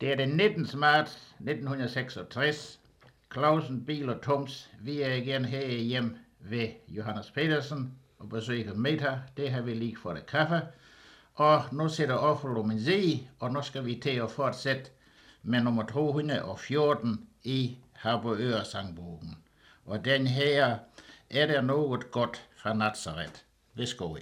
Det er den 19. marts 1966. Clausen, Bil og Toms, vi er igen her hjemme ved Johannes Petersen og besøger Meta. Det har vi lige fået kaffe. Og nu sætter Offelo min side, og nu skal vi til at fortsætte med nummer 214 i Harboøre sangbogen. Og den her er der noget godt fra Nazaret. Værsgo.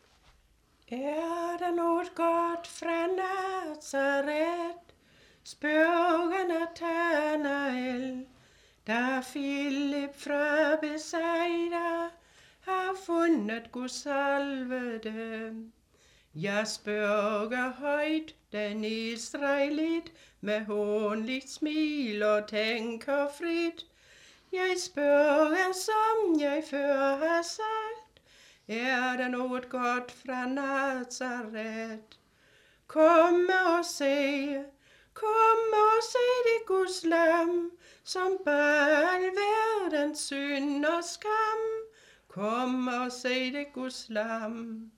Er der noget godt fra Nazaret? Spørger Nathanael, da Filip fra Bethsaida har fundet Guds salvede. Jeg spørger højt den israelit med hånligt smil og tænker frit. Jeg spørger, som jeg før har sagt, er der noget godt fra Nazaret? Kom og se det Guds lam, som bar al verdens synd og skam. Kom og se det Guds lam.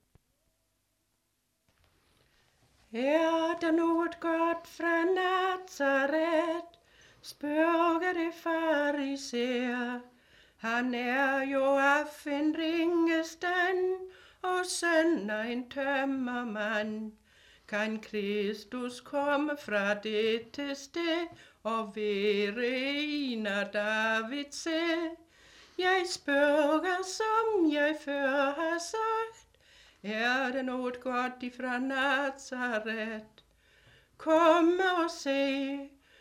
Er der noget godt fra Nazaret? Spørger det fariseer. Han er jo af en ringestand og søn af en tømmermand. Kan Kristus komme fra dette sted og være en af Davids sæd? Jeg spørger, som jeg før har sagt, er der noget godt ifra Nazaret? Kom og se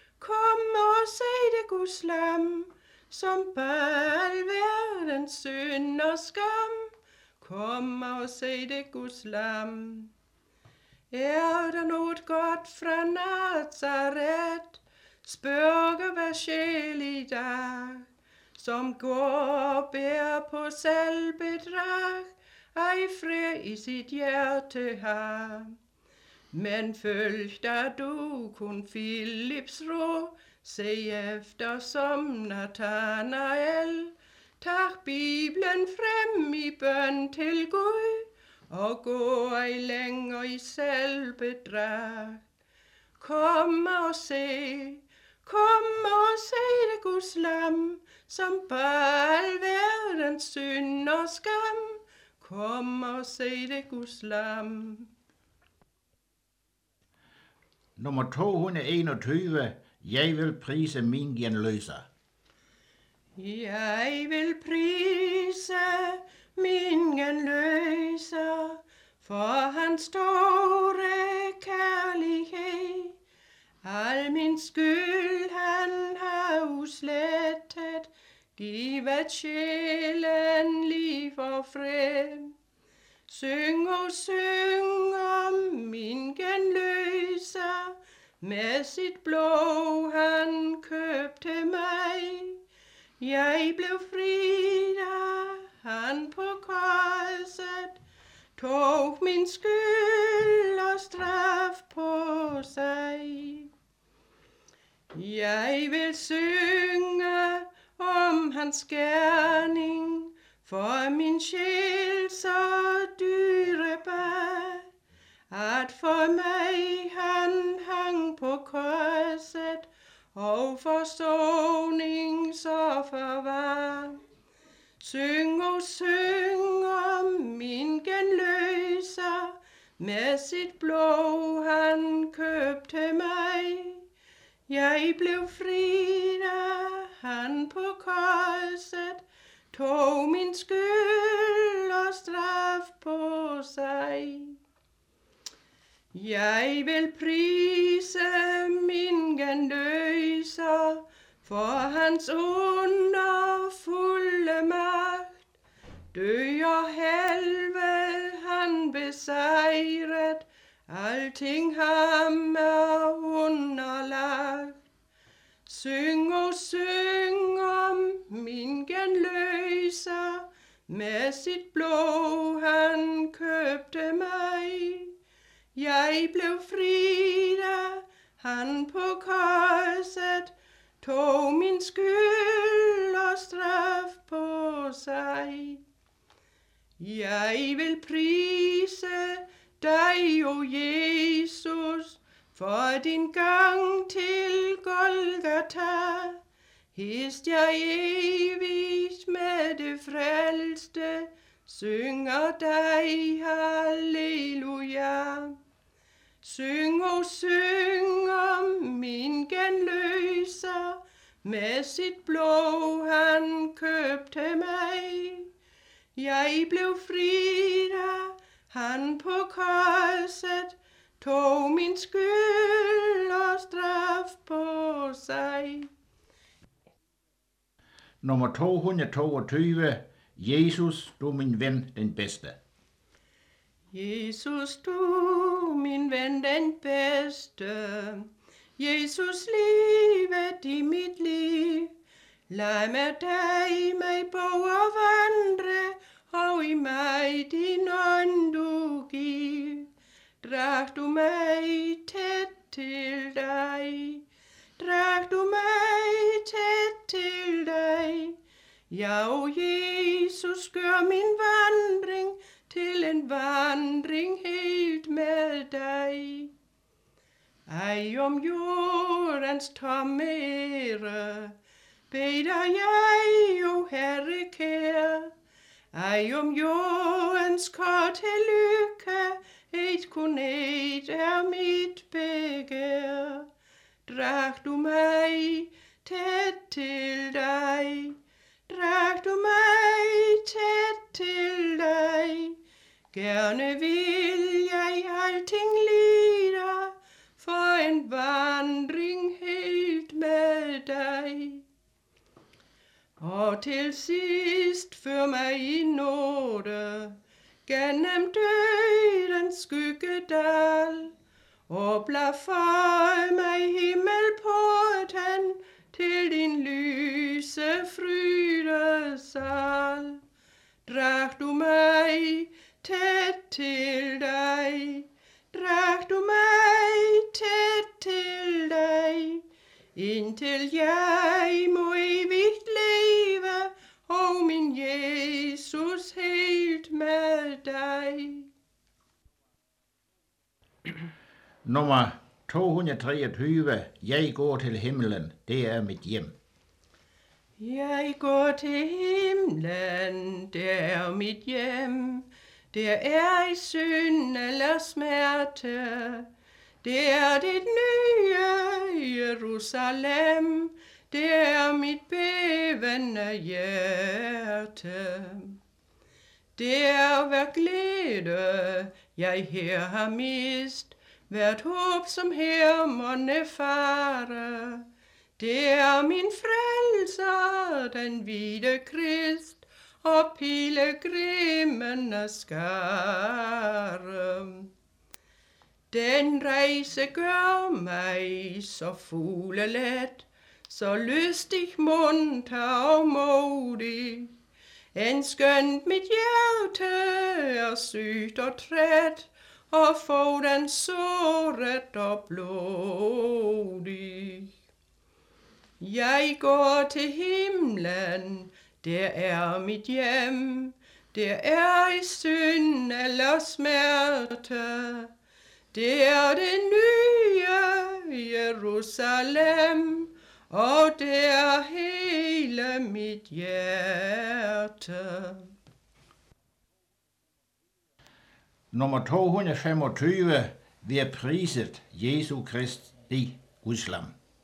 det Guds lam, som bar al verdens synd og skam. Kom og se det Guds lam. Er der noget godt fra Nazaret? Spørger hver sjæl i dag, som går og bærer på selvbedrag, ej fred i sit hjerte har. Men følg da du kun Filips råd, se efter som Nathanael. Tag Bibelen frem i bøn til Gud, og gå ej længere i selvbedrag. Kom og se det Guds lam, som bar al verdens synd og skam. Kom og se det Guds lam. Nummer 221. Jeg vil prise min genløser. Jeg vil prise min genløser for hans store kærlighed. Al min skyld han har uslettet, givet sjælen liv og fred. Syng om min genløser, med sit blod han købte mig. Jeg blev fri, da han på korset tog min skyld og straf på sig. Jeg vil synge om hans gerning, for min sjæl så dyrebar, at for mig han hang på korset, og forsoningsoffer var. Syng om min genløser, med sit blod han købte mig. Jeg blev fri, da han på korset tog min skyld og straf på sig. Jeg vil prise min genløser for hans underfulde magt. Død og helvede han besejret, alting ham er underlagt. Syng om min genløser, med sit blod han købte mig. Jeg blev fri, da han på korset tog min skyld og straf på sig. Jeg vil prise dig, o Jesus, For din gang til Golgata, hist jeg evigt med det frelste, synger dig halleluja. Syng og syng om min genløser, med sit blod han købte mig. Jeg blev fri, da han på korset tog min skyld og straf på sig. Nummer 222. Jesus, du min ven, den bedste. Jesus, du min ven, den bedste. Jesus, livet i mit liv. Lad med dig mig bo og vandre, og i mig din ånd du giv. Drag du mig tæt til dig, drag du mig tæt til dig. Ja, o Jesus, gør min vandring til en vandring helt med dig. Ej, om jordens tomme ære beder jeg, o Herre kær. Ej, om jordens korte lykke, et kun et er mit begær. Drag du mig tæt til dig, drag du mig tæt til dig. Gerne vil jeg alting lide, for en vandring helt med dig. Og til sidst før mig i nåde, gennem dødens skyggedal, og blad for mig himmelporten til din lyse frydesal. Drag du mig tæt til dig, drag du mig tæt til dig, indtil jeg må evigt leve, og min Jesus helt med dig. Nummer 223. Jeg går til himlen, det er mit hjem. Jeg går til himlen, det er mit hjem. Det er i synd eller smerte. Det er dit nye Jerusalem. Det er mit bævende hjerte. Det er hver glæde, jeg her har mist. Hvert håb, som her måtte fare. Det er min frelser, den hvide Krist, og pilgrimenes skare. Den rejse gør mig så fuglelet, så lystig, munter og modig. En skønt mit hjerte er sygt og træt, og foden såret og blodig. Jeg går til himlen, det er mit hjem. Det er i synd eller smerte. Det er det nye Jerusalem, og det er hele mit hjerte. Nummer 225. Vi er priset Jesu Kristi Guds lam.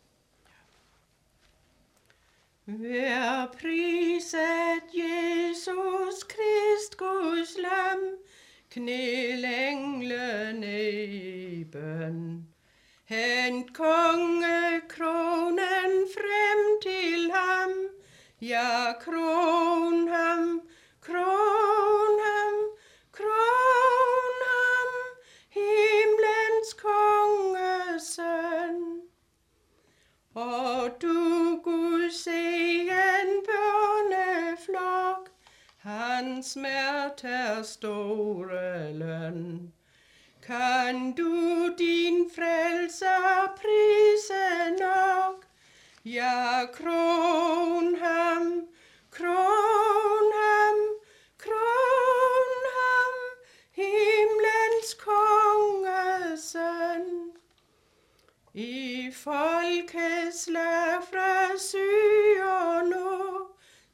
Vær priset Jesus Krist, Guds lam, knæl englene i bøn. Hent kongekronen frem til ham, ja, kron ham, kron ham, kron ham, himlens kongesøn. Og du, Guds egen børneflok, hans smerter store løn. Kan du din frelser prise nok? Ja, kron ham, kron ham, kron ham, himlens kongesøn.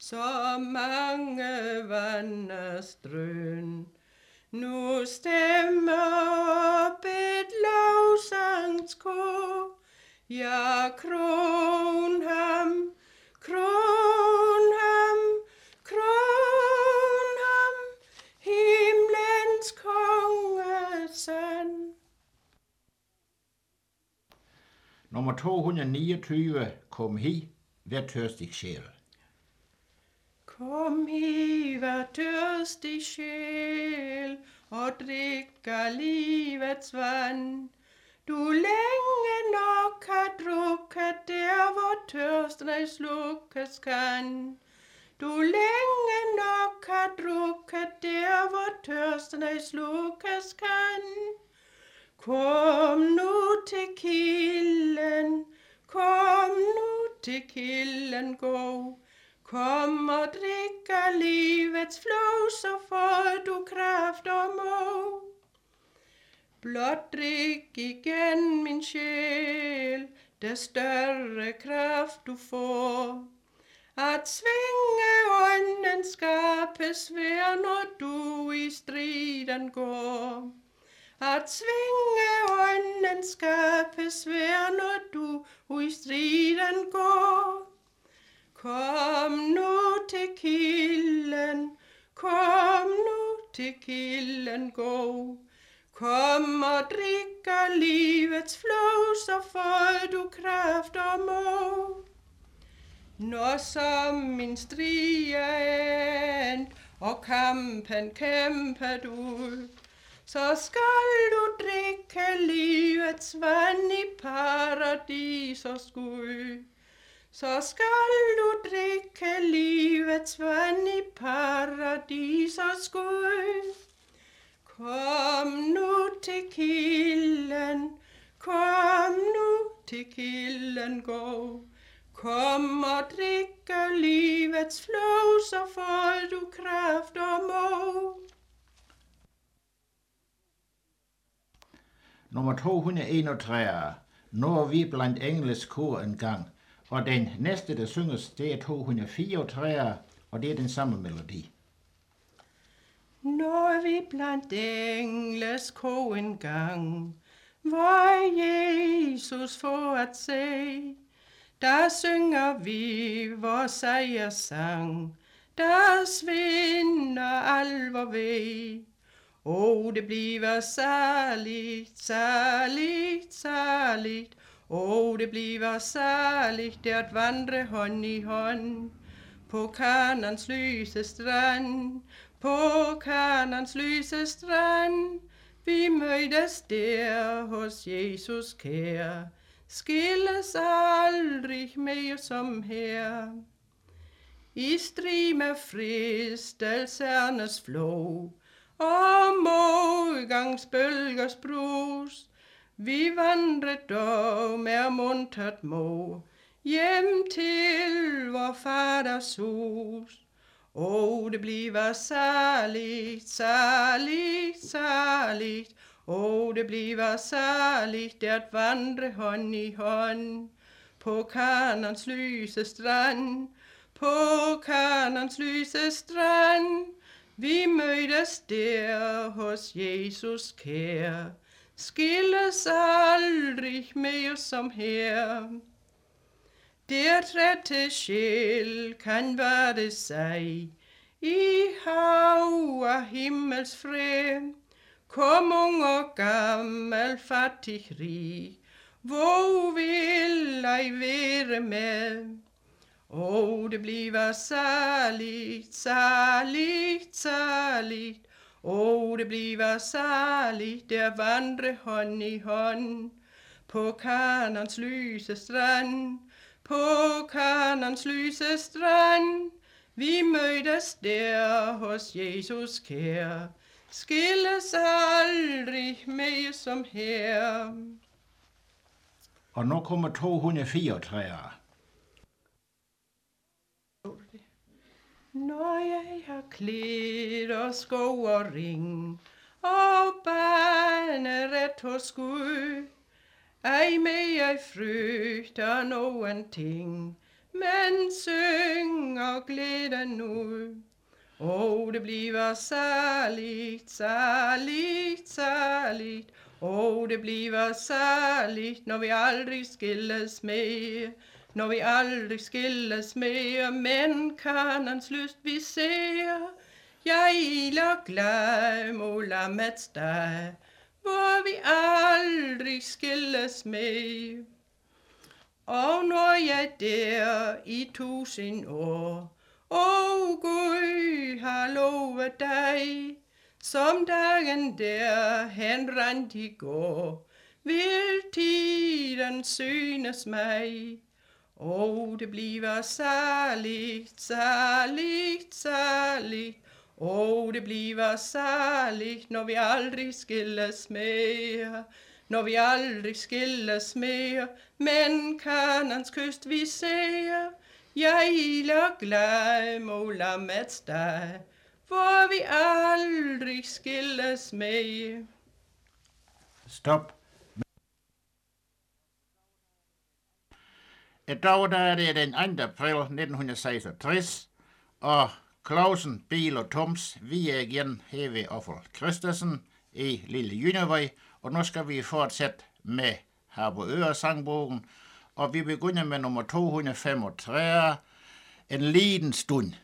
så mange vanders drøn. Nu stemmer op et lovsangskor. Ja, kron ham, kron ham, kron ham, himlens kongesøn. Nummer 229, kom hi, vær tørstig sjæl. Kom hi, vær tørstig sjæl, og drik af livets vand. Du længe nok har drukket der, hvor tørsten ej slukkes kan. Du længe nok har drukket der, hvor tørsten ej slukkes kan. Kom nu til kilden, kom nu til kilden, gå. Kom og drik af livets flod, så får du kraft og mod. Blot drik igen, min sjæl, des større kraft du får. At svinge ånden skabes svær, når du i striden går. At svinge ånden skabes svær, når du i striden går. Kom nu til kilden, kom nu til kilden, gå. Kom og drik af livets flod, så får du kraft og mod. Når som min strid er endt, og kampen kæmpet ud, så skal du drikke livets vand i paradis og skud. Så skal du drikke livets vand i paradis og skud. Kom nu til kilden, kom nu til kilden, gå. Kom og drik af livets flod, så får du kraft og mod. Nummer 231, når vi blandt engles kor en gang. Og den næste, der synges, det er 234, og det er den samme melodi. Når vi blandt engles kor en gang, hvor Jesus får at se, der synger vi vores sejrssang, der svinder al vor vej. Det bliver særligt, særligt, særligt. Det bliver særligt at vandre hånd i hånd på Kanaans lyse strand, på Kanaans lyse strand. Vi mødtes der hos Jesus kær, skilles aldrig mere som her. I strid med fristelsernes flod og modgangsbølgers brus, vi vandrer dog med muntert mod hjem til vor faders hus. Det bliver særligt, særligt, særligt. Det bliver særligt at vandre hånd i hånd på Kanaans lyse strand, på Kanaans lyse strand. Vi mødtes der hos Jesus kær, skilles aldrig mere som her. Der trætte sjæl kan være sig i hav af himmels fred. Kom ung og gammel, fattig, rig, hvor vil ej være med? Det bliver særligt, særligt, særligt. Det bliver særligt at vandre hånd i hånd på Kanaans lyse strand, på Kanaans lyse strand. Vi mødtes der hos Jesus kær, skilles aldrig mere som her. Og nu kommer 234. Når jeg har klædt og sko og ring, og baneret hos Gud, ej mere jeg frygter nogen ting, men synger glæden nu. Det bliver særligt, særligt, særligt. Det bliver særligt, når vi aldrig skilles mere. Når vi aldrig skilles mere, men kanans lyst vi ser. Jeg iler glad mod lammets dag, hvor vi aldrig skilles mere. Og når jeg der i 1000 år, Gud har lovet dig, som dagen der henrandt i går, vil tiden synes mig. Det bliver særligt, særligt, særligt. Det bliver særligt, når vi aldrig skilles mere. Når vi aldrig skilles mere, men kanans kyst vi ser. Jeg iler glad mod lammets dag, hvor vi aldrig skilles mere. Stop. I dag der er det den 2. april 1966, og Clausen, Biel og Toms, vi er igen her ved Offel Christensen i Lille Jynevej, og nu skal vi fortsætte med Harboøre sangbogen, og vi begynder med nummer 235, En liden stund.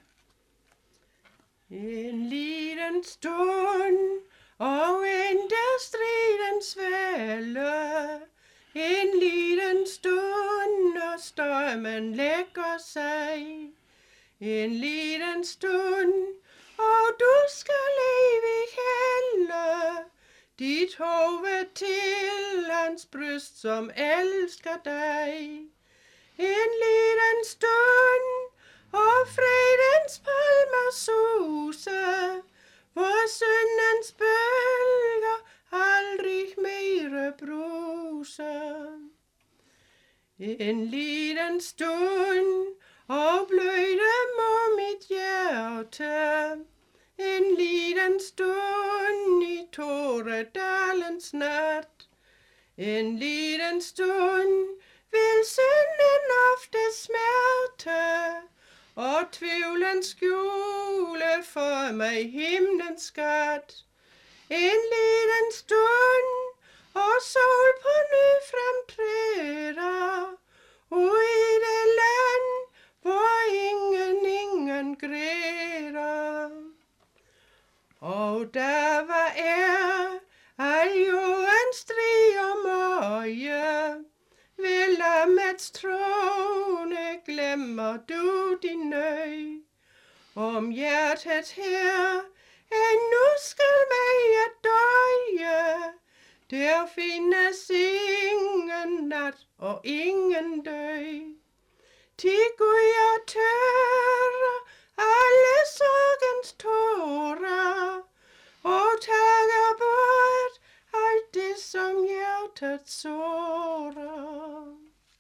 En liden stund, og der striden svælder. En liden stund, og strømmen lægger sig. En liden stund, og du skal evigt hælde dit hoved til hans bryst, som elsker dig. En liden stund, og fredens palmer suse, hvor syndens bølger aldrig mere bruser. En liden stund, og bløde må mit hjerte. En liden stund i Tåredalens nat. En liden stund vil synden ofte smerte, og tvivlen skjule for mig himlens skat. En liden stund, og sol på ny fremtræder, ude i det land, hvor ingen græder. Og der var al jordens strig og møje, ved lammets trone glemmer du din nøj. Om hjertet her endnu skal mig at døje, der findes ingen nat og ingen døg. Tigger jeg tørre alle sorgens tårer, og tager bort alt det, som hjertet sårer.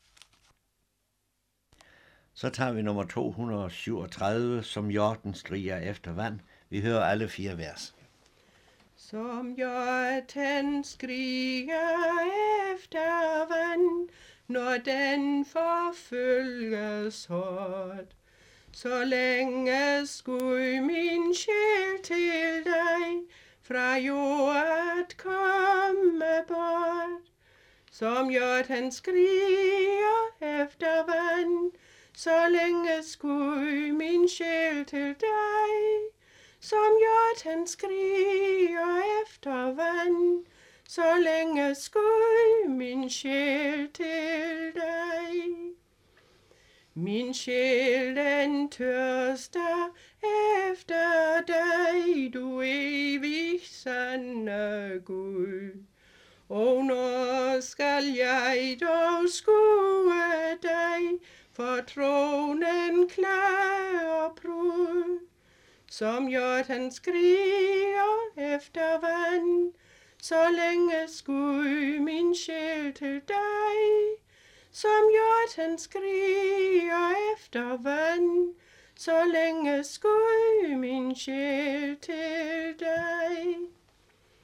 Så tager vi nummer 237, som hjorten striger efter vand. Vi hører alle 4 vers. Som hjorten skriger efter vand, når den forfølges hårdt. Så længe skulle min sjæl til dig fra jordet komme bort. Som hjorten skriger efter vand, så længe skulle min sjæl til dig. Som hjorten skriger efter vand, så længe skulle min sjæl til dig. Min sjæl den tørster efter dig, du evig sande Gud. Og når skal jeg dog skue dig, for tronen klar og brud. Som hjorten skriger efter vand, så længe skulle min sjæl til dig. Som hjorten skriger efter vand, så længe skulle min sjæl til dig.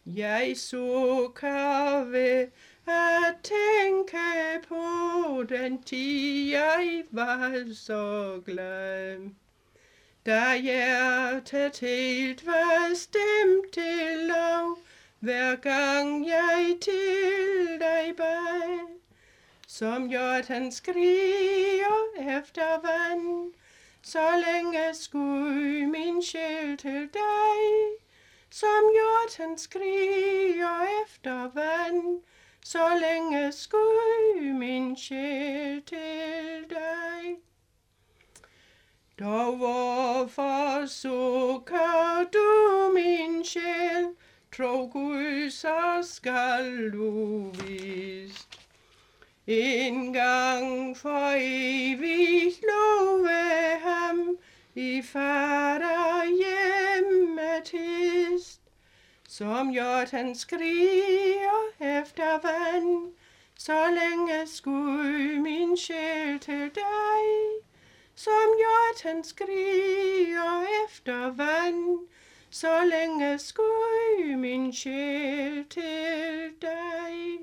Jeg sukker ved at tænke på den tid, jeg var så glad. Da hjertet helt var stemt til lov, hver gang jeg til dig bad. Som hjorten skriger efter vand, så længe skud min sjæl til dig. Som hjorten skriger efter vand, så længe skud min sjæl til dig. Dog hvorfor sukker du min sjæl, tro Gud, så skal du vist en gang for evigt love ham i fader hjemmet hist. Som hjorten skriger efter vand, så længe skud min sjæl til dig. Som hjorten skriger efter vand, så længe skud min sjæl til dig.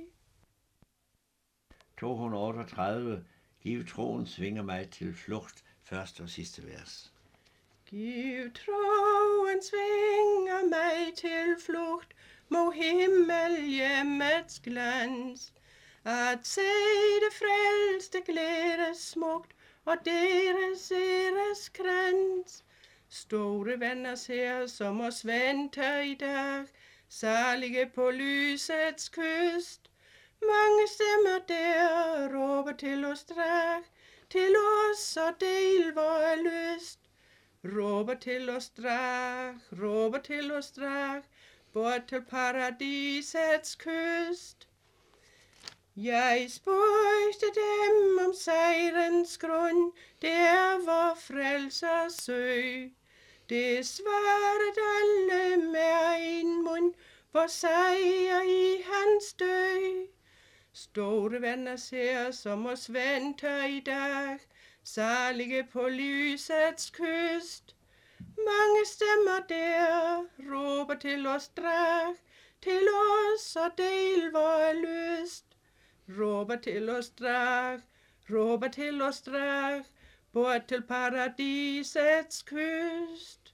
238. Giv troen svinger mig til flugt. Første og sidste vers. Giv troen svinger mig til flugt mod himmelhjemmets glans. At se det frelste glæde smukt og deres æreskrans. Store venner ser som os venter i dag, salige på lysets kyst. Mange stemmer der råber til os drag, til os og del vor lyst. Råber til os drag, råber til os drag, bort til paradisets kyst. Jeg spurgte dem om sejrens grund, der vor frelser sø. Det svarede alle med en mund, vor sejr i hans død. Store venner ser som os venter i dag, salige på lysets kyst. Mange stemmer der råber til os drag, til os og del vor lyst. Råber til os drag, råber til os drag, bort til paradisets kyst.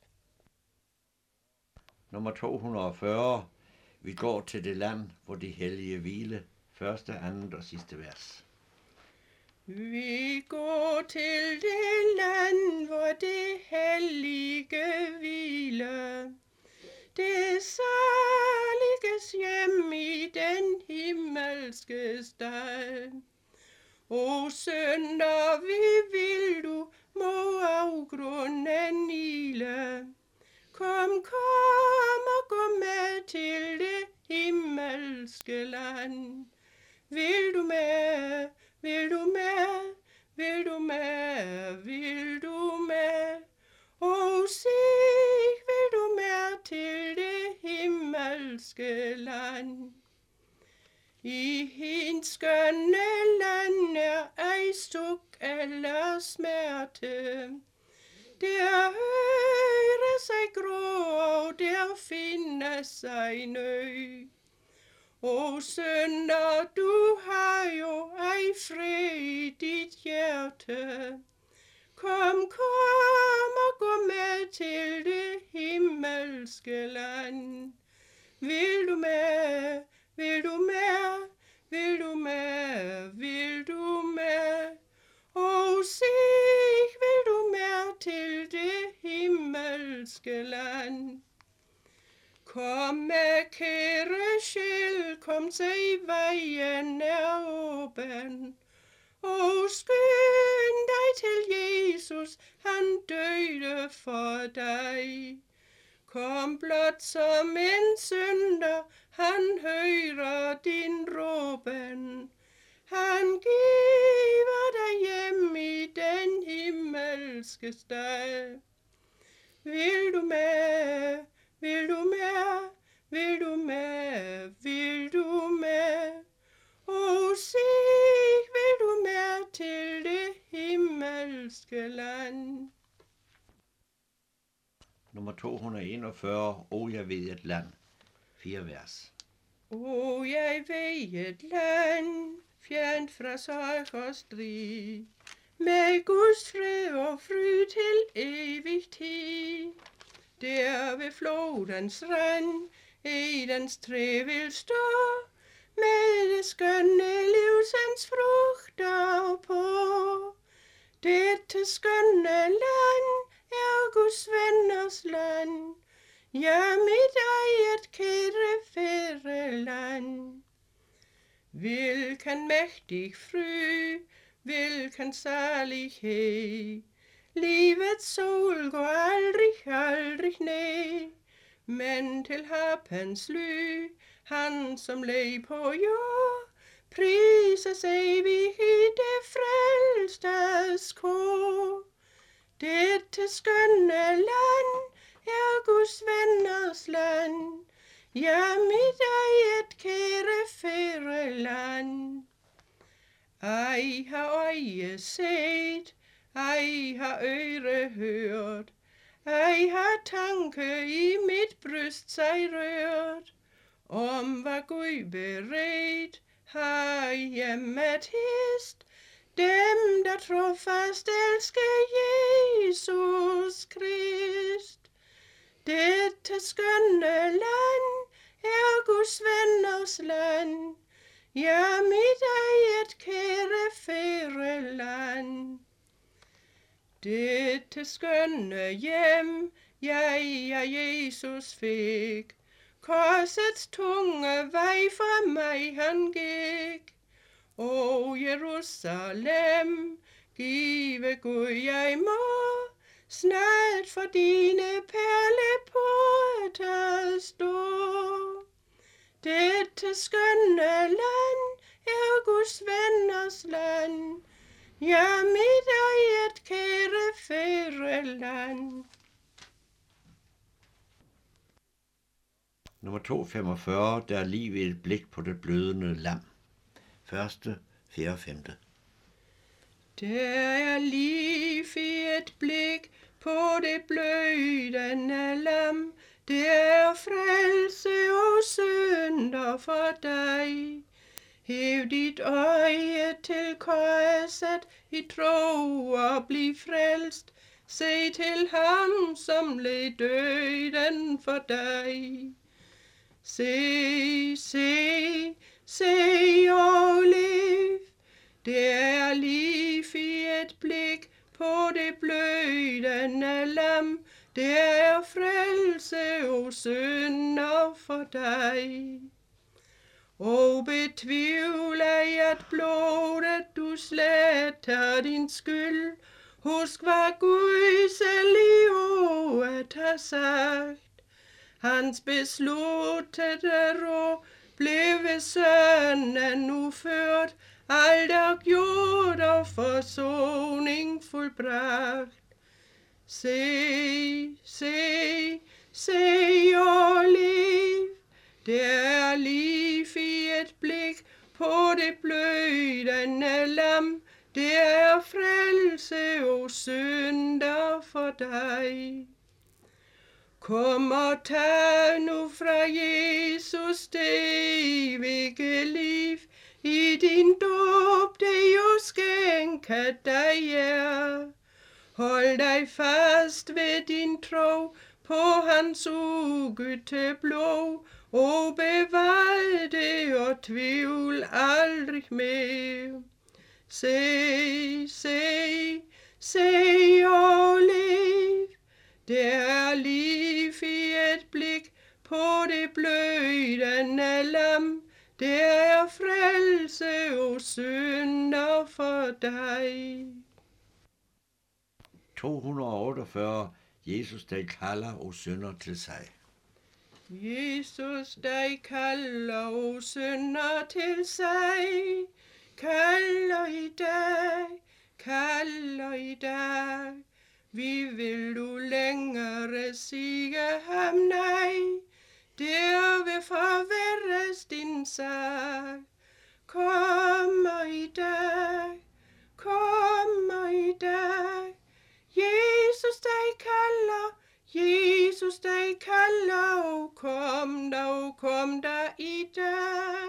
Nummer 240. Vi går til det land, hvor de hellige hvile. Første, andet og sidste vers. Vi går til det land, hvor det hellige hviler. Det saliges hjem i den himmelske stad. O sønder, vi vil du må afgrunden ile. Kom, kom og gå med til det himmelske land. Vil du med, vil du med, vil du med, vil du med? O sig, vil du med til det himmelske land? I hendes skønne land er ej suk eller smerte. Der hører sig grå, og der finder sig nø. O sønder, du har jo ej fred i dit hjerte. Kom, kom og gå med til det himmelske land. Vil du med, vil du med, vil du med, vil du med? O sig, vil du med til det himmelske land? Kom med kære sjæl, kom se vejen er åben. Og skynd dig til Jesus, han døde for dig. Kom blot som en synder, han hører din råben. Han giver dig hjem i den himmelske stad. Vil du med, vil du med, vil du med, vil du med? O sig, vil du med til det himmelske land? Nummer 241. O, jeg ved et land. 4 vers. O, jeg ved et land, fjernt fra sorg og strid, med Guds fred og fryd til evig tid. Der ved flodens rand, Edens træ vil stå, med det skønne livsens frugter på. Dette skønne land er Guds venners land, ja, mit eget kære fædreland. Hvilken mægtig fryd, hvilken salighed, livets sol går aldrig ned, men til happens ly, han som led på jord, prises evig i det frelstes kor. Dette skønne land er Guds venners land, ja, mit eget kære fædreland. Ej har øje set, ej har øre hørt, ej har tanke i mit bryst sig rørt, om hvad Gud beredt har hjemmet hist, dem der trofast elsker Jesus Krist. Dette skønne land er Guds venners land, ja, mit eget kære fædreland. Dette skønne hjem, jeg af Jesus fik, korsets tunge vej for mig han gik. O Jerusalem, give Gud jeg må, snart for dine perleporter stå. Dette skønne land er Guds venners land, ja, mit eget kære fædreland. Nummer 245, der er liv i et blik på det blødende lam. 1., 4. og 5. Der er liv i et blik på det blødende lam, det er frelse og synder for dig. Hæv dit øje til korset i tro og bliv frelst. Se til ham, som led døden for dig. Se, se, se og lev. Det er liv i et blik på det blødende lam. Det er frelse og synder for dig. Og betvivler at blodet du sletter din skyld. Husk hvad Gud selv i ordet har sagt. Hans besluttede råd blev ved sønnen nu ført. Alt er gjort og forsoning fuldbragt. Se, se, se og lev. Det er liv i et blik på det blødende lam. Det er frelse og synder for dig. Kom og tag nu fra Jesus det evige liv. I din dåb det jo skænker dig er. Hold dig fast ved din tro på hans ugødte blod, og bevar det og tvivl aldrig mere. Se, se, se og lev. Det er liv i et blik på det blødende lam. Det er frelse og synder for dig. 248. Jesus, der kalder og synder til sig. Jesus, dig kalder og synder til sig. Kalder i dag, kalder i dag. Vi vil du længere sige ham nej. Der vil forværres din sag. Kommer i dag, kommer i dag. Jesus dig kalder, Jesus Jesus dig kalder, kom der i dag.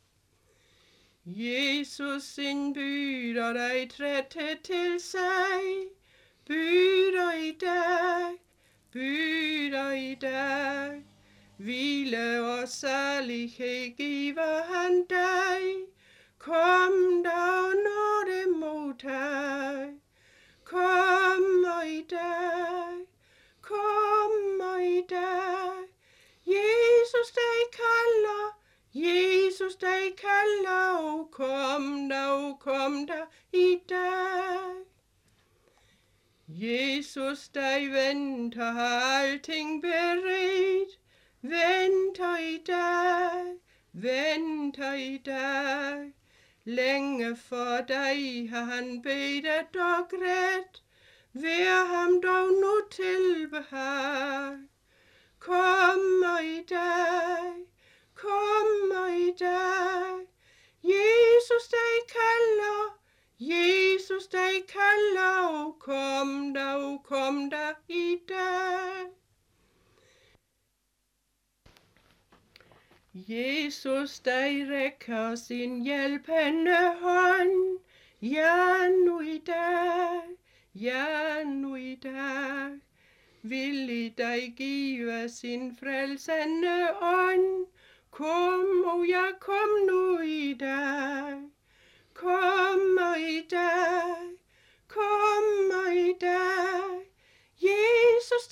Jesus indbyder dig tæt til sig, byder i dag. Hvile og salighed giver han dig, kom der nåde modtag. Kommer i dag, Jesus dig kalder, kom der i dag. Jesus dig venter, har alting beredt, venter i dag. Længe for dig har han bedt og grædt, vær ham dog nu til behag. Kommer i dag, Jesus dig kalder, kom der i dag. Jesus dig rækker sin hjælpende hånd, ja nu i dag, vil i dig give sin frelsende ånd. Kom nu i dag, kommer i dag, Jesus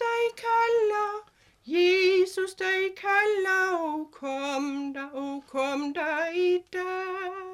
dig kalder, kom der i dag.